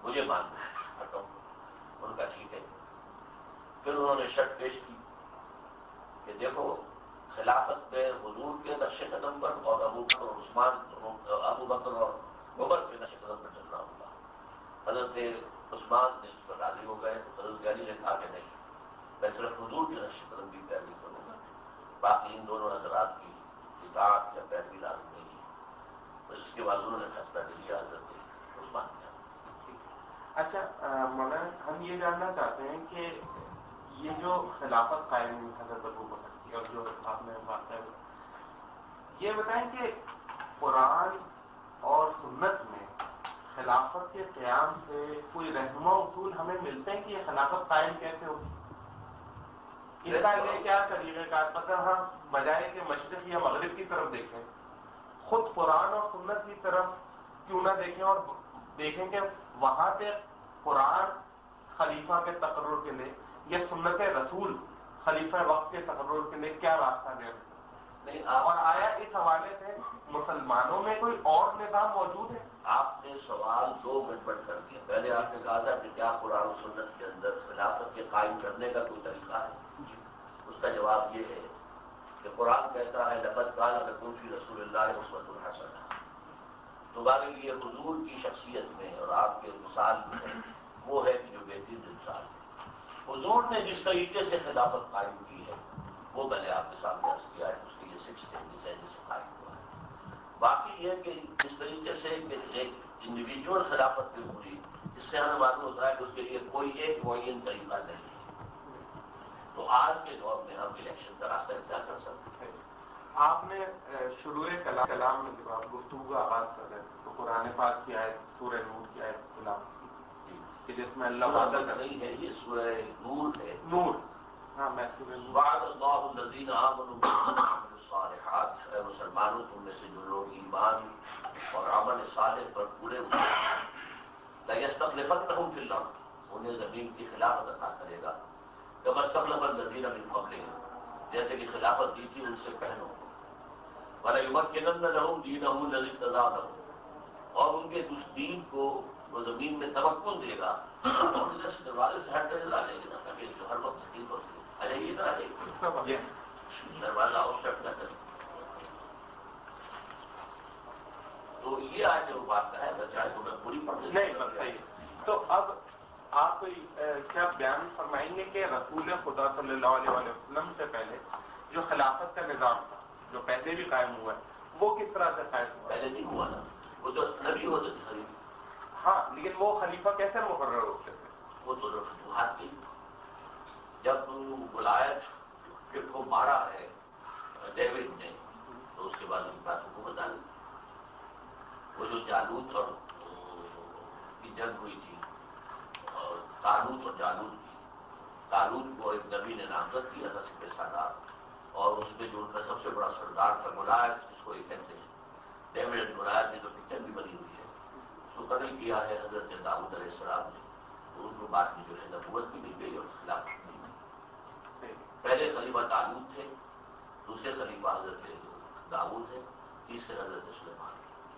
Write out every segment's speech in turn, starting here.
مجھے ماننا ہے ہٹوں. ان کا ٹھیک ہے. پھر انہوں نے شرط پیش کی کہ دیکھو خلافت میں حضور کے نقش قدم پر اور ابو بکر اور عمر کے نقش قدم پر چلنا ہوگا. حضرت عثمان نے اس پر راضی ہو گئے. حضرت علی نے کہا کہ نہیں، میں صرف حضور کے نقش قدم کی پیروی کروں گا، باقی ان دونوں حضرات کی اطاعت یا پیروی لازم نہیں ہے. تو اس کے بعد انہوں نے فیصلہ لیا حضرت عثمان نے. اچھا مولانا، ہم یہ جاننا چاہتے ہیں کہ یہ جو خلافت قائم ہوئی حضرت ابو بکر کی اور جو آپ نے واقعہ، یہ بتائیں کہ قرآن اور سنت میں خلافت کے قیام سے کوئی رہنما اصول ہمیں ملتے ہیں کہ یہ خلافت قائم کیسے ہوگی؟ اس کا لیے کیا طریقہ کار؟ مطلب ہم بجائے کہ مشرق یا مغرب کی طرف دیکھیں، خود قرآن اور سنت کی طرف کیوں نہ دیکھیں اور دیکھیں کہ وہاں پہ قرآن خلیفہ کے تقرر کے لیے یا سنت رسول خلیفہ وقت کے تقرر کے لیے کیا راستہ دے رہے ہیں، اور آیا اس حوالے سے مسلمانوں میں کوئی اور نظام موجود ہے؟ آپ نے سوال دو گڑبڑ کر دیا. پہلے آپ نے کہا تھا کہ کیا قرآن و سنت کے اندر خلافت کے قائم کرنے کا کوئی طریقہ ہے؟ اس کا جواب یہ ہے کہ قرآن کہتا ہے لقد کان لکم فی رسول اللہ اسوۃ حسنہ. تمہارے لیے حضور کی شخصیت میں اور آپ کے مثال میں وہ ہے کہ جو بہترین مثال ہے. حضور نے جس طریقے سے خلافت قائم کی ہے وہ میں نے آپ کے سامنے عرض کیا ہے. اس کے یہ 6 اسٹیجز ہیں جس سے قائم ہوا ہے. باقی یہ کہ جس طریقے سے ایک انڈیویجول خلافت میں ہوئی، جس سے ہمیں معلوم ہوتا ہے کہ اس کے لیے کوئی ایک معین طریقہ نہیں ہے. تو آج کے دور میں ہم الیکشن کا راستہ اختیار کر سکتے ہیں. آپ نے شروع کلام میں جب آپ گفتگو کا آغاز کر رہے تھے تو قرآن پاک کی آیت سورہ نور کی آیت تلاوت کی کہ جس میں اللہ وعدہ نہیں ہے، یہ سورہ نور ہے. نور، ہاں میں سورہ نور. وعد اللہ الذین آمنوا وعملوا الصالحات. اے مسلمانوں، تم میں سے جو لوگ ایمان اور عمل صالح پر پورے ہوئے لَيَسْتَخْلِفَنَّهُمْ فِي الْأَرْضِ، انہیں زمین کی خلافت عطا کرے گا. كَمَا اسْتَخْلَفَ الَّذِينَ مِن قَبْلِهِمْ، جیسے کہ خلافت دی تھی ان سے پہلوں کو. وَلَيُمَكِّنَنَّ لَهُمْ دِينَهُمُ الَّذِي ارْتَضَىٰ لَهُمْ، اور ان کے اس دین کو وہ زمین میں تمکن دے گا. اور جس دروازے سے ہٹ کر چلا لے گا تاکہ جو ہر وقت تکلیف ہوتی ہے ارے یہ نہ آئے دروازہ اور شٹ نہ کرے. تو یہ آج جو بات کا ہے اگر چاہے تو میں پوری پڑھ نہیں بس صحیح. تو اب آپ کیا بیان فرمائیں گے کہ رسول خدا صلی اللہ علیہ وسلم سے پہلے جو خلافت کا نظام تھا جو پہلے بھی قائم ہوا ہے وہ کس طرح سے قائم ہوا؟ پہلے نہیں ہوا نا، وہ تو نبی ہوتے تھے خلیفہ. ہاں لیکن وہ خلیفہ کیسے مقرر ہوتے تھے؟ وہ تو فتوحات کی جب ولایت پھر کو مارا ہے ڈیوڈ نے تو اس کے بعد ان کی بات حکومت آ گئی. وہ جو جالوت اور کی جنگ ہوئی تھی اور طالوت اور جالوت کی، طالوت کو ایک نبی نے نامزد کیا تھا سپہ سالار، اور اس میں جو ان کا سب سے بڑا سردار تھا گولیات، جس کو یہ کہتے ہیں ڈیوڈ اینڈ گولیات کی جو پکچر بھی بنی ہوئی ہے، اس کو قتل کیا ہے حضرت داؤد علیہ السلام نے. تو ان کو بعد میں جو ہے نبوت بھی مل گئی اور خلافت بھی مل گئی. پہلے خلیفہ طالوت تھے، دوسرے خلیفہ حضرت داؤد ہے، تیسرے حضرت سلیمان.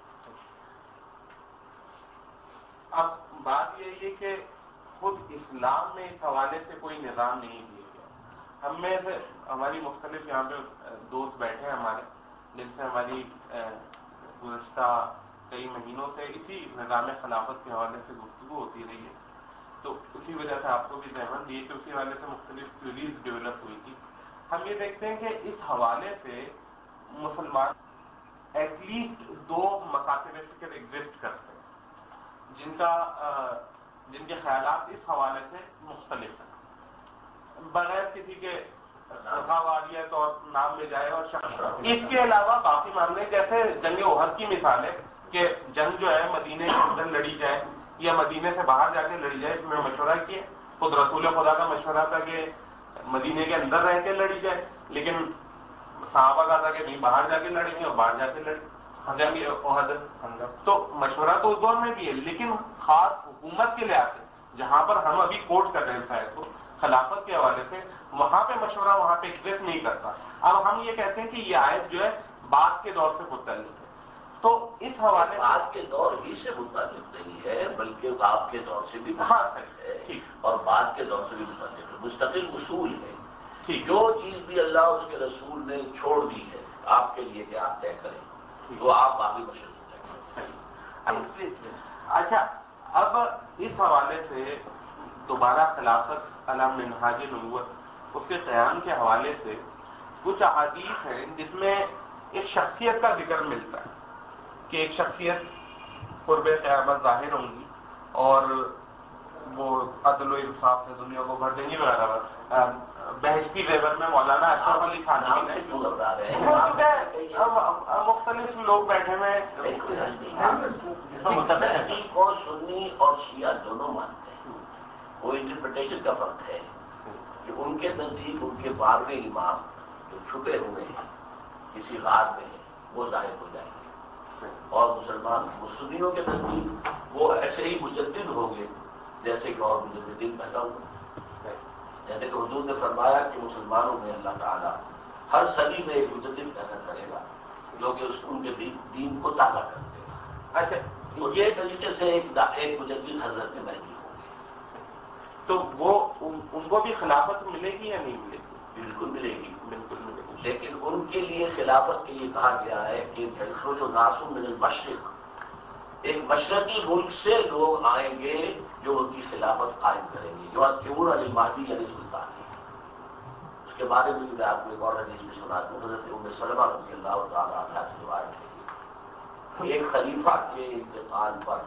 اب بات یہ ہے کہ خود اسلام میں اس حوالے سے کوئی نظام نہیں دیا گیا. ہم میں سے ہماری مختلف یہاں پہ دوست بیٹھے ہیں ہمارے جن سے ہماری گزشتہ کئی مہینوں سے اسی نظام خلافت کے حوالے سے گفتگو ہوتی رہی ہے. تو اسی وجہ سے آپ کو بھی ذہن دی کہ اسی حوالے سے مختلف تھیوریز ڈیولپ ہوئی تھی. ہم یہ دیکھتے ہیں کہ اس حوالے سے مسلمان ایٹ لیسٹ 2 مکاتب فکر ایگزسٹ کرتے ہیں جن کے خیالات اس حوالے سے مختلف ہیں بغیر کسی کے فرقہ واریت اور نام لے جائے اور شخص. اس کے علاوہ باقی معاملے جیسے جنگ احد کی مثال ہے کہ جنگ جو ہے مدینے کے اندر لڑی جائے یا مدینے سے باہر جا کے لڑی جائے، اس میں مشورہ کیا. خود رسول خدا کا مشورہ تھا کہ مدینے کے اندر رہ کے لڑی جائے، لیکن صحابہ کا تھا کہ نہیں باہر جا کے لڑیں گے اور باہر جا کے جنگ احد. تو مشورہ تو اس دور میں بھی ہے، لیکن خاص حکومت کے لحاظ سے جہاں پر ہم ابھی کوٹ کر رہے ہیں شاید کو خلافت کے حوالے سے وہاں پہ مشورہ وہاں پہ ایگزسٹ نہیں کرتا. اب ہم یہ کہتے ہیں کہ یہ آیت جو ہے بعد کے دور سے متعلق ہے. تو اس حوالے سے آج کے دور ہی سے متعلق نہیں ہے بلکہ آپ کے دور سے بھی ہاں متعلق ہے اور بعد کے دور سے بھی متعلق ہے. مستقل اصول ہے. جو چیز بھی اللہ اور اس کے رسول نے چھوڑ دی ہے آپ کے لیے کہ آپ طے کریں تو آپ باقی بشر طے کریں. اچھا، اب اس حوالے سے دوبارہ خلافت علی منہاج نبوت اس کے قیام کے حوالے سے کچھ احادیث ہیں جس میں ایک شخصیت کا ذکر ملتا ہے کہ ایک شخصیت قرب قیامت ظاہر ہوں گی اور وہ عدل و انصاف سے دنیا کو بھر دیں گی وغیرہ. بہشتی زیور میں مولانا اشرف علی خان مختلف لوگ بیٹھے ہوئے کو سنی اور شیعہ دونوں مانتے ہیں. وہ انٹرپریٹیشن کا فرق ہے کہ ان کے نزدیک ان کے 12ویں امام جو چھپے ہوئے ہیں کسی غار میں ہیں وہ ظاہر ہو جائیں گے اور مسلمان سنیوں کے نزدیک وہ ایسے ہی مجدد ہوں گے جیسے کہ اور مجددین پیدا ہوئے. جیسے کہ حضور نے فرمایا کہ مسلمانوں میں اللہ تعالیٰ ہر صدی میں ایک مجدد پیدا کرے گا جو کہ ان کے دین کو تازہ کر دے گا. اچھا، تو یہ طریقے سے ایک مجدد حضرت مہدی ہوں گے. تو وہ ان کو بھی خلافت ملے گی یا نہیں ملے گی؟ بالکل ملے گی. بالکل ملے گی. لیکن ان کے لیے خلافت کے لیے کہا گیا ہے کہ جو ناسم من المشرق ایک مشرقی ملک سے لوگ آئیں گے جو ان کی خلافت قائم کریں گے جو تیمور علی مہدی علی سلطان ہے. اس کے بارے میں میں آپ کو ایک اور حدیث بھی سناتا ہوں. حضرت ام سلمہ رضی اللہ تعالیٰ عنہا سے روایت ہے ایک خلیفہ کے انتقال پر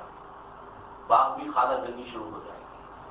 باغ بھی خانہ جنگی شروع ہو جائے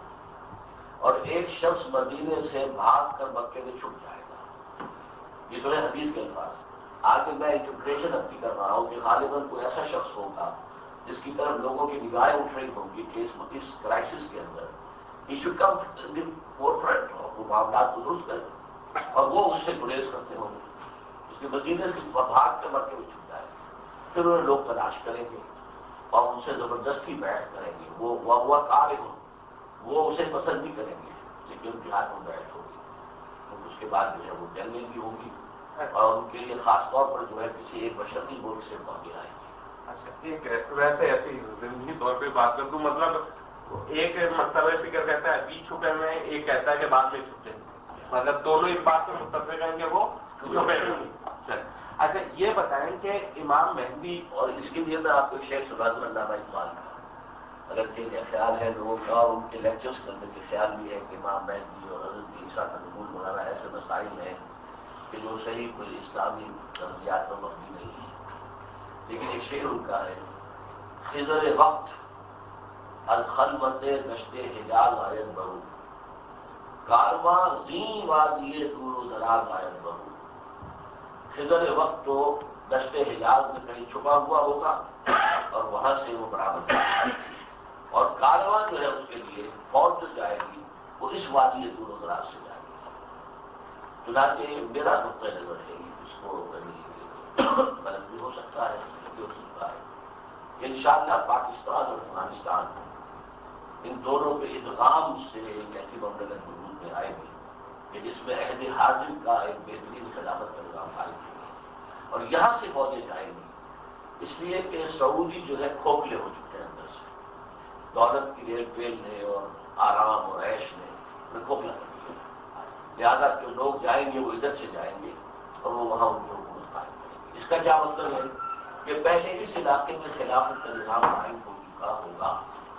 گی اور ایک شخص مدینے سے بھاگ کر مکے میں چھپ جائے گا. یہ تو ہے حدیث کے الفاظ. آگے میں انٹرپریشن اپنی کر رہا ہوں کہ غالباً کوئی ایسا شخص ہوگا جس کی طرف لوگوں کی نگاہیں اٹھ رہی ہوں گی کہ اس کرائسس کے اندر ہی شوڈ کم فور فرنٹ اور وہ معاملات کو درست کرے اور وہ اس سے گریز کرتے ہوں گے. اس کے مدینے سے بھاگ کر مکے میں چھپ جائے گا. پھر انہیں لوگ تلاش کریں گے اور ان سے زبردستی بیعت کریں گے. وہ کار ہوں وہ اسے پسند نہیں کریں گے لیکن ان کے ہاتھ میں بیعت ہوگی. تو اس کے بعد جو ہے وہ جنگیں بھی ہوگی اور ان کے لیے خاص طور پر جو ہے کسی ایک مشرقی ملک سے موقع آئیں گے. اچھا ٹھیک ہے. ویسے ایسی ضمنی طور پہ بات کر دوں مطلب ایک مرتبہ فکر کہتا ہے 20 چھپے میں ایک کہتا ہے کہ بعد میں چھپے مطلب دونوں اس بات میں متفق ہیں کہ وہ چھپے میں. اچھا یہ بتائیں کہ امام مہدی اور اس کے لیے میں آپ کو ایک شیخ سنا دوں علامہ اقبال کا اگر یہ خیال ہے لوگوں کا اور ان کے لیکچرز کرنے کے خیال بھی ہے کہ امام مہدی اور حضرت عیسیٰ کا نزول وغیرہ ایسے مسائل ہیں کہ جو صحیح کوئی اسلامی نظریات پر مبنی نہیں ہے. لیکن ایک شعر ان کا ہے خضر وقت الخلوت گشت حجاز آیت بہو کارواں زیں وادی دور و دراز آیت بہو. خضر وقت تو دشت حجاز میں کہیں چھپا ہوا ہوگا اور وہاں سے وہ برآمد ہوگا اور کارواں جو ہے اس کے لیے فوج جو جائے گی وہ اس وادی دور و دراز سے جائے گی. چنانچہ میرا نقطۂ نظر ہے اس کو غلط بھی ہو سکتا ہے بھی ہو سکتا ہے کہ انشاءاللہ پاکستان اور افغانستان ان دونوں کے ادغام سے ایک ایسی مملکت وجود میں آئے گی کہ جس میں عہد حاضر کا ایک بہترین خلافت کا نظام قائم ہوگا اور یہاں سے فوجیں جائیں گی. اس لیے کہ سعودی جو ہے کھوکھلے ہو چکے ہیں اندر سے. دولت کی ریل پیل نے اور آرام اور عیش نے انہیں کھوکھلا کر دیا. لہٰذا جو لوگ جائیں گے وہ ادھر سے جائیں گے اور وہ وہاں ان کی حکومت قائم کریں گے. اس کا کیا مطلب ہے کہ پہلے اس علاقے میں خلافت کا نظام قائم ہو چکا ہوگا.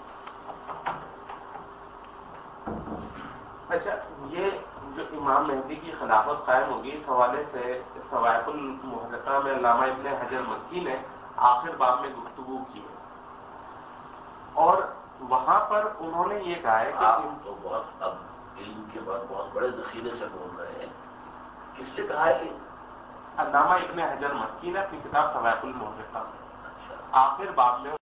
اچھا یہ جو امام مہدی کی خلافت قائم ہوگی اس حوالے سے صواعق المحرقہ میں علامہ ابن حجر مکی نے آخر باب میں گفتگو کی ہے اور وہاں پر انہوں نے یہ کہا ہے کہ آپ تو بہت اب علم کے بعد بہت بڑے ذخیرے سے بول رہے ہیں. کس نے کہا ہے علامہ ابن حجر مکی نے اپنی کتاب صواعق المحرقہ میں آخر باب میں